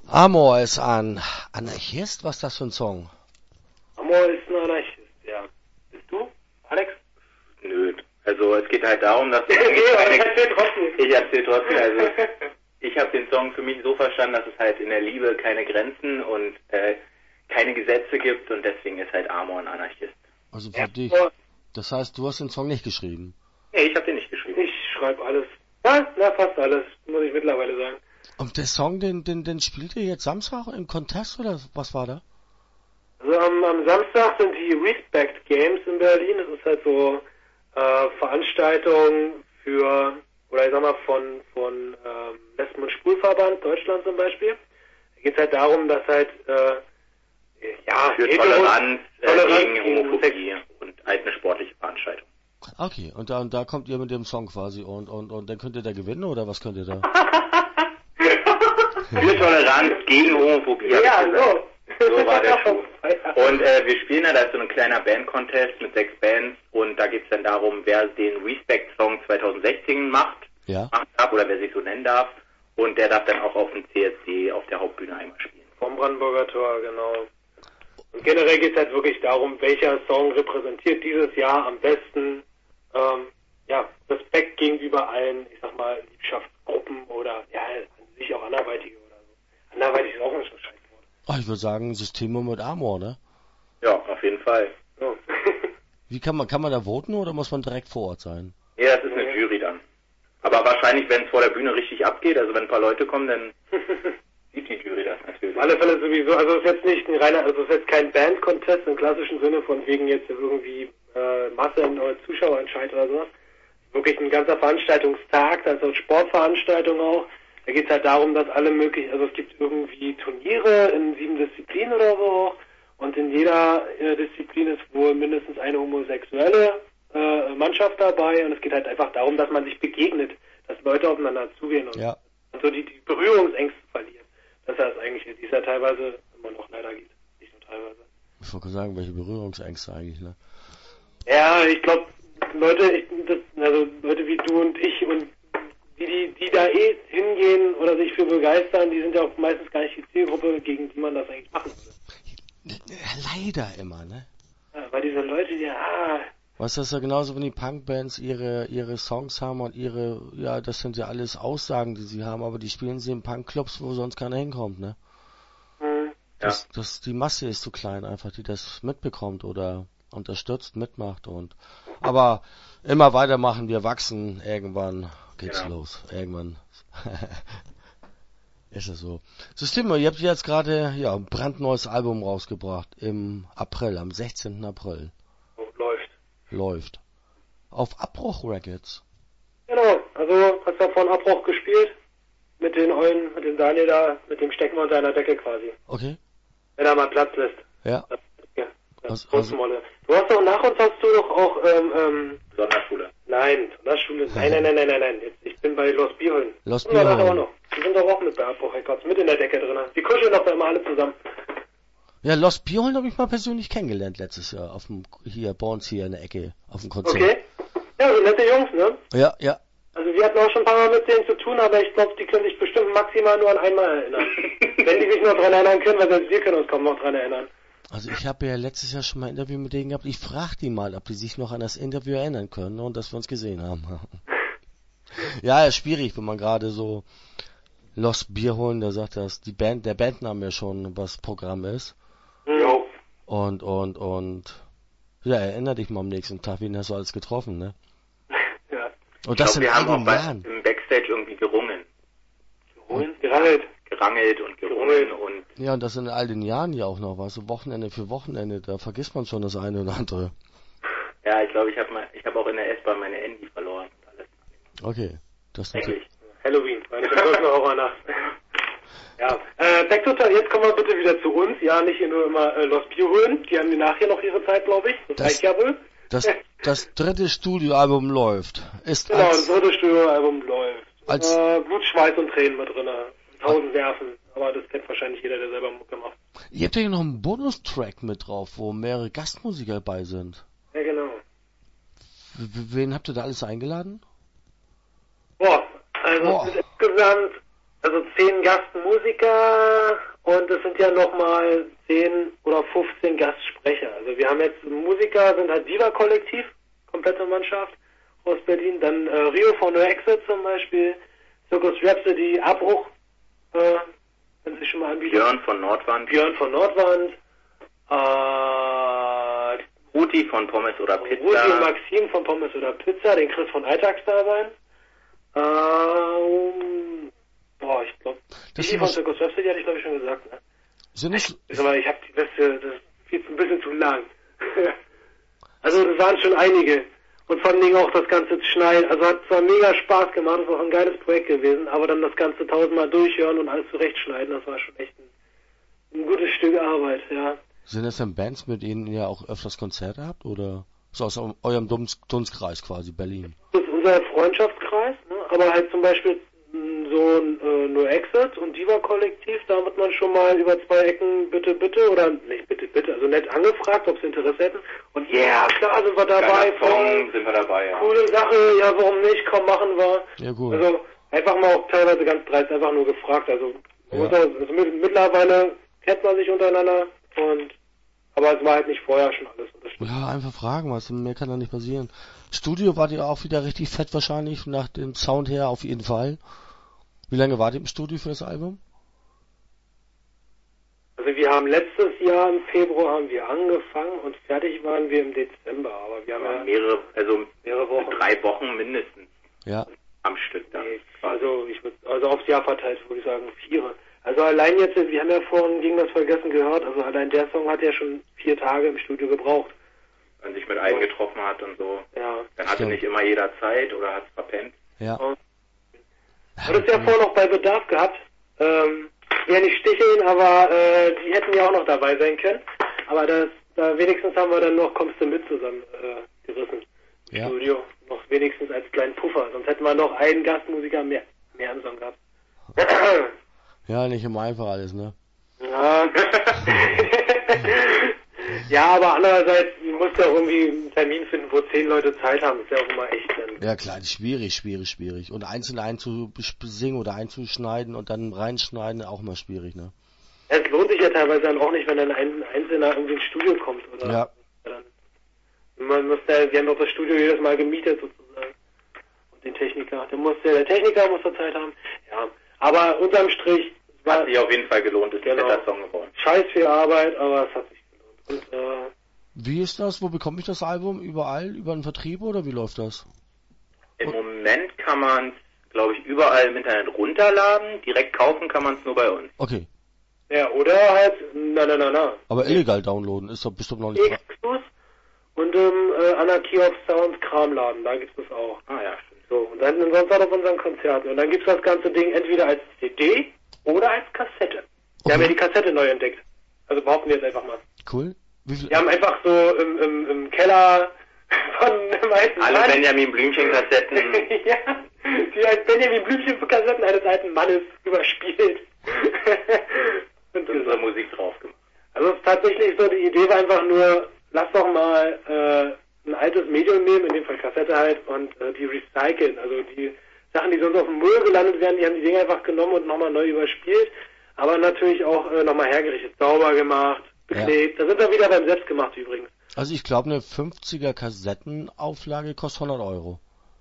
Amor ist ein Anarchist? Was ist das für ein Song? Amor ist ein Anarchist, ja. Bist du, Alex? Nö. Also es geht halt darum, dass Ich erzähl trotzdem. Ich erzähl trotzdem. Also ich habe den Song für mich so verstanden, dass es halt in der Liebe keine Grenzen und keine Gesetze gibt und deswegen ist halt Amor ein Anarchist. Also für dich. Das heißt, du hast den Song nicht geschrieben? Nee, ich habe den nicht geschrieben. Ich schreibe alles. Ja, fast alles, muss ich mittlerweile sagen. Und der Song, den spielt ihr jetzt Samstag im Contest oder was war da? Also am Samstag sind die Respect Games in Berlin. Das ist halt so Veranstaltung für, oder ich sag mal von Lesben- und Schwulverband Deutschland zum Beispiel. Da geht es halt darum, dass halt für Toleranz gegen Homophobie und halt eine sportliche Veranstaltung. Okay, und da kommt ihr mit dem Song quasi und dann könnt ihr da gewinnen oder was könnt ihr da? Für Toleranz gegen Homophobie. Ja, so war der Schuh. Und wir spielen da ist so ein kleiner Band-Contest mit 6 Bands und da geht es dann darum, wer den Respect-Song 2016 macht darf, oder wer sich so nennen darf. Und der darf dann auch auf dem CSD auf der Hauptbühne einmal spielen. Vom Brandenburger Tor, genau. Und generell geht es halt wirklich darum, welcher Song repräsentiert dieses Jahr am besten Respekt gegenüber allen, ich sag mal, Liebschaftsgruppen oder an sich auch Anderweitige oder so. Anderweitig ist auch ein Scheißwort. Ich würde sagen, Systeme mit Amor, ne? Ja, auf jeden Fall. So. Wie kann man da voten oder muss man direkt vor Ort sein? Ja, das ist eine Jury dann. Aber wahrscheinlich, wenn es vor der Bühne richtig abgeht, also wenn ein paar Leute kommen, dann sieht die Jury das natürlich. Auf alle Fälle sowieso, also es ist jetzt nicht ein reiner, also es ist jetzt kein Band-Contest im klassischen Sinne von wegen jetzt irgendwie Masse oder Zuschauerentscheid oder sowas. Wirklich ein ganzer Veranstaltungstag, das ist eine Sportveranstaltung auch. Da geht es halt darum, dass alle möglichen, also es gibt irgendwie Turniere in 7 Disziplinen oder so auch. Und in jeder Disziplin ist wohl mindestens eine homosexuelle Mannschaft dabei. Und es geht halt einfach darum, dass man sich begegnet, dass Leute aufeinander zugehen und so die Berührungsängste verlieren. Das heißt eigentlich, die es ja teilweise immer noch leider gibt. Nicht nur teilweise. Ich wollte sagen, welche Berührungsängste eigentlich, ne? Ja, ich glaube, Leute wie du und ich und die da hingehen oder sich für begeistern, die sind ja auch meistens gar nicht die Zielgruppe, gegen die man das eigentlich machen würde. Leider immer, ne? Ja, weil diese Leute, Was ist ja genauso, wenn die Punkbands ihre Songs haben und das sind ja alles Aussagen, die sie haben, aber die spielen sie in Punkclubs, wo sonst keiner hinkommt, ne? Die Masse ist so klein einfach, die das mitbekommt oder unterstützt, mitmacht aber immer weitermachen, wir wachsen, irgendwann geht's los, irgendwann ist es so. Systema, ihr habt jetzt gerade ein brandneues Album rausgebracht im April, am 16. April. Läuft. Auf Abbruch Records. Genau, also hast du von Abbruch gespielt mit dem Daniel da, mit dem stecken wir unter einer Decke quasi. Okay. Wenn er mal Platz lässt. Ja. Großmolle. Du hast doch nach uns hast du doch auch Sonderschule. Nein, Sonderschule. Nein. Ich bin bei Los Bierhöllen. Los Bierhöllen. Die sind doch auch mit bei Abbruch Records, mit in der Decke drin. Die kuscheln doch da immer alle zusammen. Ja, Los Bierhöllen habe ich mal persönlich kennengelernt letztes Jahr bei uns hier in der Ecke auf dem Konzert. Okay. Ja, so nette Jungs, ne? Ja. Also wir hatten auch schon ein paar Mal mit denen zu tun, aber ich glaube, die können sich bestimmt maximal nur an einmal erinnern. Wenn die sich noch dran erinnern können, weil selbst wir können uns kaum noch dran erinnern. Also ich habe ja letztes Jahr schon mal ein Interview mit denen gehabt. Ich frage die mal, ob die sich noch an das Interview erinnern können und dass wir uns gesehen haben. Ja, ist schwierig, wenn man gerade so Los Bier holen, da sagt das, der Bandname ja schon, was Programm ist. Jo. Und ja, erinner dich mal am nächsten Tag, wen hast du alles getroffen, ne? Ja. Und das wir haben auch Jahren. im Backstage irgendwie gerungen. Gerangelt Und gerungen und... Ja, und das in all den Jahren ja auch noch was, so Wochenende für Wochenende, da vergisst man schon das eine oder andere. Ja, ich glaube, ich hab auch in der S-Bahn meine Handy verloren und alles. Okay. Das ist Eigentlich. Halloween, meine verrückte Horrornacht. Ja, Backtotal, jetzt kommen wir bitte wieder zu uns. Ja, nicht hier nur immer Los Bierhöhlen. Die haben nachher noch ihre Zeit, glaube ich. Das reicht ja wohl. Das dritte Studioalbum läuft. Genau, das dritte Studioalbum läuft. Blut, Schweiß und Tränen mit drin. 1000 Nerven. Aber das kennt wahrscheinlich jeder, der selber Mucke macht. Ihr habt ja noch einen Bonustrack mit drauf, wo mehrere Gastmusiker bei sind. Ja, genau. Wen habt ihr da alles eingeladen? Also insgesamt Also 10 Gastmusiker und es sind ja nochmal 10 oder 15 Gastsprecher. Also wir haben jetzt Musiker, sind halt Diva-Kollektiv, komplette Mannschaft aus Berlin. Dann Rio von No Exit zum Beispiel, Circus Rhapsody, Abbruch, wenn Sie schon mal anbieten. Björn von Nordwand. Ruti von Pommes oder Pizza. Ruti und Maxim von Pommes oder Pizza, den Chris von Alltagsdasein. Ich glaube, die von Circus Rhapsody hatte ich glaube ich schon gesagt, ne? Ich hab das ist jetzt ein bisschen zu lang. Also das waren schon einige. Und vor allen Dingen auch das ganze Schneiden. Also hat zwar mega Spaß gemacht, ist auch ein geiles Projekt gewesen, aber dann das Ganze 1000-mal durchhören und alles zurechtschneiden, das war schon echt ein gutes Stück Arbeit, ja. Sind das dann Bands, mit denen ihr auch öfters Konzerte habt, oder so aus eurem Dunstkreis quasi, Berlin? Das ist unser Freundschaftskreis, ne? Aber halt zum Beispiel so ein No Exit und Diva-Kollektiv, da wird man schon mal über 2 Ecken bitte, oder nicht bitte, also nett angefragt, ob sie Interesse hätten. Und klar, sind wir dabei. Sind wir dabei, ja. Coole Sache, ja, warum nicht, komm, machen wir. Ja, gut. Also einfach mal auch teilweise ganz dreist einfach nur gefragt. Also, mittlerweile kennt man sich untereinander aber es war halt nicht vorher schon alles. Ja, einfach fragen, mehr kann da nicht passieren. Studio wart ihr auch wieder richtig fett wahrscheinlich, nach dem Sound her auf jeden Fall. Wie lange wart ihr im Studio für das Album? Also wir haben letztes Jahr im Februar haben wir angefangen und fertig waren wir im Dezember, aber wir haben mehrere Wochen. 3 Wochen mindestens. Ja. Am Stück dann. Also aufs Jahr verteilt würde ich sagen 4. Also allein jetzt, wir haben ja vorhin gegen das Vergessen gehört, also allein der Song hat ja schon 4 Tage im Studio gebraucht. Wenn sich mit allen getroffen hat und so. Ja. Dann hatte nicht immer jeder Zeit oder hat es verpennt. Ja. Hat es ja vorher noch bei Bedarf gehabt. Ja nicht sticheln, aber die hätten ja auch noch dabei sein können. Aber da wenigstens haben wir dann noch Kommst du mit zusammen gerissen. Im Studio. Noch wenigstens als kleinen Puffer. Sonst hätten wir noch einen Gastmusiker mehr im Song gehabt. Ja, nicht immer einfach alles, ne? Ja. Ja, aber andererseits musst du ja irgendwie einen Termin finden, wo 10 Leute Zeit haben. Ist ja auch immer echt dann. Ja klar, schwierig. Und einzeln einzusingen oder einzuschneiden und dann reinschneiden, auch immer schwierig, ne? Es lohnt sich ja teilweise dann auch nicht, wenn dann ein Einzelner irgendwie ins Studio kommt, oder? Ja. Wir haben doch das Studio jedes Mal gemietet sozusagen. Und den Techniker. Der Techniker muss da Zeit haben. Ja. Aber unterm Strich hat sich auf jeden Fall gelohnt, ist ein netter Song geworden. Scheiß viel Arbeit, aber es hat sich gelohnt. Und, wie ist das? Wo bekomme ich das Album? Überall? Über einen Vertrieb oder wie läuft das? Im Moment kann man es, glaube ich, überall im Internet runterladen. Direkt kaufen kann man es nur bei uns. Okay. Ja, oder halt, na. Aber illegal downloaden ist doch bestimmt noch nicht. Exkurs und im Anarchy of Sound Kramladen, da gibt's das auch. Ah ja, stimmt. So, und dann sonst auch auf unseren Konzerten. Und dann gibt's das ganze Ding entweder als CD oder als Kassette. Wir haben ja die Kassette neu entdeckt. Also behaupten wir jetzt einfach mal. Cool. Wir haben einfach so im Keller von einem alten Alle Mann. Benjamin Blümchen-Kassetten. Ja, die Benjamin Blümchen-Kassetten eines alten Mannes überspielt. Und unsere Musik drauf gemacht. Also es ist tatsächlich so, die Idee war einfach nur, lass doch mal ein altes Medium nehmen, in dem Fall Kassette halt, und die recyceln. Also die Sachen, die sonst auf dem Müll gelandet werden, die haben die Dinge einfach genommen und nochmal neu überspielt, aber natürlich auch nochmal hergerichtet, sauber gemacht, beklebt. Ja. Da sind wir wieder beim Selbstgemacht übrigens. Also ich glaube, eine 50er Kassettenauflage kostet 100 €.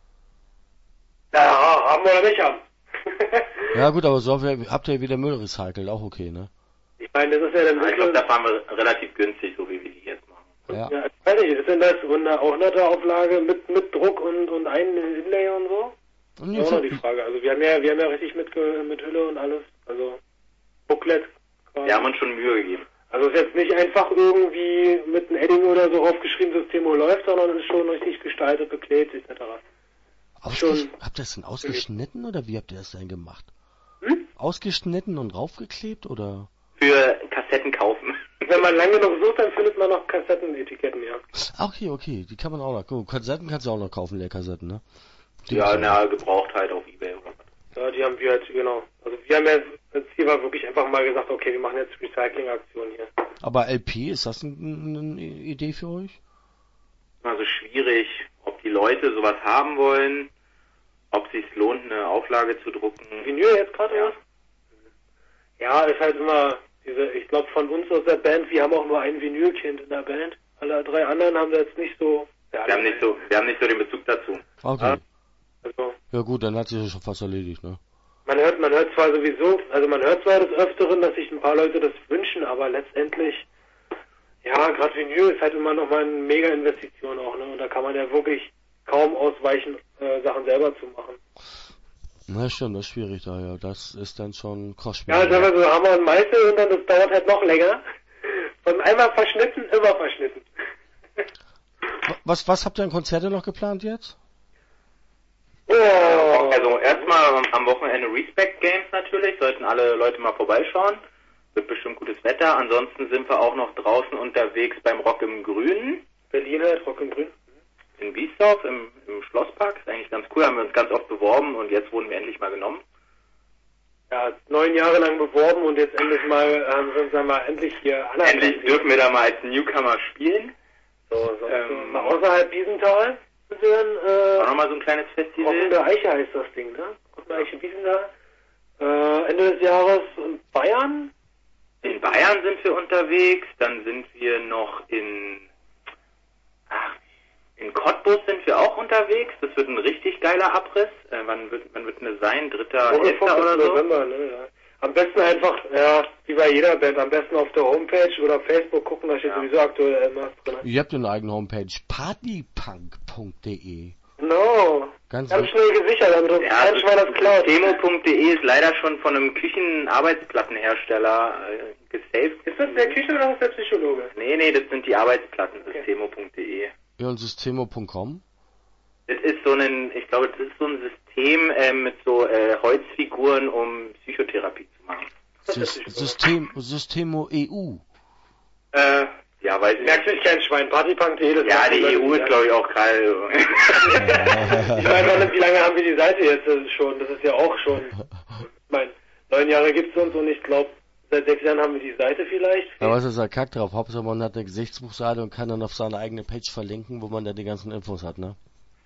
Ja, haben wir oder nicht haben. Ja gut, aber so habt ihr wieder Müll recycelt, auch okay, ne? Ich meine, das ist ja dann... Ich glaube, da fahren wir relativ günstig, so wie wir die jetzt machen. Ja. Ja, ich weiß nicht, ist denn das auch eine Auflage mit Druck und ein Inlay und so? Das ist auch noch die Frage. Also wir haben ja richtig mit Hülle und alles. Also Booklet quasi. Wir haben uns schon Mühe gegeben. Also es ist jetzt nicht einfach irgendwie mit einem Edding oder so aufgeschrieben, System wo läuft, sondern es ist schon richtig gestaltet, beklebt etc. Habt ihr das denn ausgeschnitten oder wie habt ihr das denn gemacht? Ausgeschnitten und raufgeklebt oder? Für Kassetten kaufen. Wenn man lange genug sucht, dann findet man noch Kassettenetiketten, ja. Okay, die kann man auch noch. Guck, Kassetten kannst du auch noch kaufen, Leerkassetten, ne? Gebraucht halt auf eBay oder was. Ja, die haben wir halt, genau. Also wir haben ja, das Ziel war wirklich einfach mal gesagt, okay, wir machen jetzt Recycling-Aktion hier. Aber LP, ist das eine Idee für euch? Also schwierig, ob die Leute sowas haben wollen, ob es sich lohnt, eine Auflage zu drucken. Vinyl jetzt gerade, ja. Ja, ist halt immer ich glaube von uns aus der Band, wir haben auch nur ein Vinylkind in der Band. Alle 3 anderen haben da jetzt nicht so... Ja, wir haben nicht so den Bezug dazu. Okay. Ja gut, dann hat sich das schon fast erledigt, ne? Man hört zwar des Öfteren, dass sich ein paar Leute das wünschen, aber letztendlich, ja, gerade Vinyl ist halt immer nochmal eine Mega-Investition auch, ne? Und da kann man ja wirklich kaum ausweichen, Sachen selber zu machen. Na stimmt, das ist schwierig da, ja. Das ist dann schon kostspielig. Ja, sagen wir so, Hammer und Meißel und dann das dauert halt noch länger. Von einmal verschnitten, immer verschnitten. Was habt ihr an Konzerte noch geplant jetzt? Oh. Also erstmal am Wochenende Respect Games natürlich, sollten alle Leute mal vorbeischauen. Wird bestimmt gutes Wetter. Ansonsten sind wir auch noch draußen unterwegs beim Rock im Grünen. Berlin halt, Rock im Grünen. In Biesdorf im Schlosspark. Ist eigentlich ganz cool, haben wir uns ganz oft beworben und jetzt wurden wir endlich mal genommen. Ja, 9 Jahre lang beworben und jetzt endlich mal, sagen wir, endlich hier anerkannt. Endlich dürfen wir da mal als Newcomer spielen. So mal außerhalb Wiesenthal auch nochmal so ein kleines Festival. Rockende Eiche heißt das Ding, ne? Rockende Eiche Wiesenthal. Ende des Jahres in Bayern. In Bayern sind wir unterwegs, dann sind wir noch in Cottbus sind wir auch unterwegs. Das wird ein richtig geiler Abriss. Wann wird denn das sein? 3.11. oder so? November, ne? Ja. Am besten einfach, ja, wie bei jeder Band, am besten auf der Homepage oder Facebook gucken, da steht sowieso aktuell immer drin. Ihr habt eine eigene Homepage, partypunk.de. No. Ganz schnell gesichert, dann war das klar. Systemo.de ist leider schon von einem Küchenarbeitsplattenhersteller gesaved. Ist das der Küche oder ist der Psychologe? Nee, das sind die Arbeitsplatten, Systemo.de. Ja, und Systemo.com? Das ist so ein System mit so Holzfiguren, um Psychotherapie zu machen. Systemo EU. Ja, weiß ich merkt sich kein Schwein. Partypunk.de. Ja, die EU ist, glaube ich, auch gerade. Ich weiß nicht, wie lange haben wir die Seite jetzt schon? Das ist ja auch schon. Ich meine, 9 Jahre gibt's uns und ich glaube, seit 6 Jahren haben wir die Seite vielleicht. Ja, was ist da Kack drauf? Hauptsache man hat eine Gesichtsbuchseite und kann dann auf seine eigene Page verlinken, wo man dann die ganzen Infos hat, ne?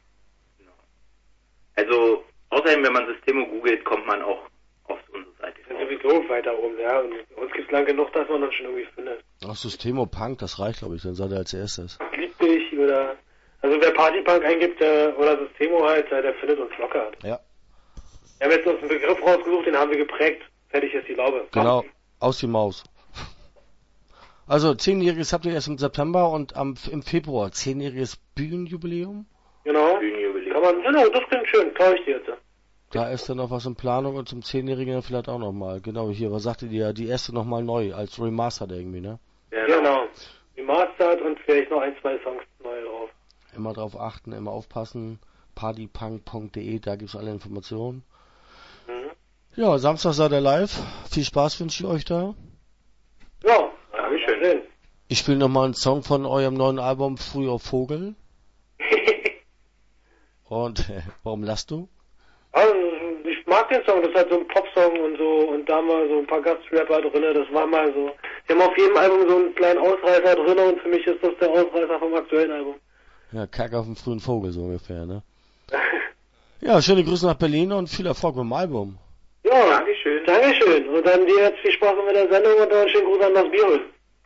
Also, außerdem, wenn man Systemo googelt, kommt man auch auf unsere Seite. Das ist sowieso weiter oben, ja. Und uns gibt's lang genug, dass man dann schon irgendwie findet. Ach, Systemo Punk, das reicht, glaube ich, dann seid ihr als erstes. Lieb dich oder... Also wer Partypunk eingibt, oder Systemo halt, der findet uns locker. Ja. Wir haben jetzt uns einen Begriff rausgesucht, den haben wir geprägt. Fertig ist die Laube. Genau, aus die Maus. Also, 10-jähriges habt ihr erst im September und im Februar 10-jähriges Bühnenjubiläum. Genau. Genau, das klingt schön, trau ich dir jetzt. Da ist dann noch was in Planung und zum 10-jährigen vielleicht auch nochmal. Genau, hier, was sagte ihr? Die erste nochmal neu, als Remastered irgendwie, ne? Genau. Remastered und vielleicht noch 1, 2 Songs neu drauf. Immer drauf achten, immer aufpassen. partypunk.de, da gibt's alle Informationen. Mhm. Ja, Samstag seid ihr live. Viel Spaß wünsche ich euch da. Ja, Dankeschön. Ich spiele nochmal einen Song von eurem neuen Album Früher Vogel. Und warum lachst du? Also, ich mag den Song, das ist halt so ein Popsong und so, und da haben wir so ein paar Gastrapper drin, das war mal so. Wir haben auf jedem Album so einen kleinen Ausreißer drin und für mich ist das der Ausreißer vom aktuellen Album. Ja, Kack auf den frühen Vogel so ungefähr, ne? Ja, schöne Grüße nach Berlin und viel Erfolg mit dem Album. Ja, Dankeschön. Und dann dir jetzt viel Spaß mit der Sendung und dann einen schönen Gruß an das Bier.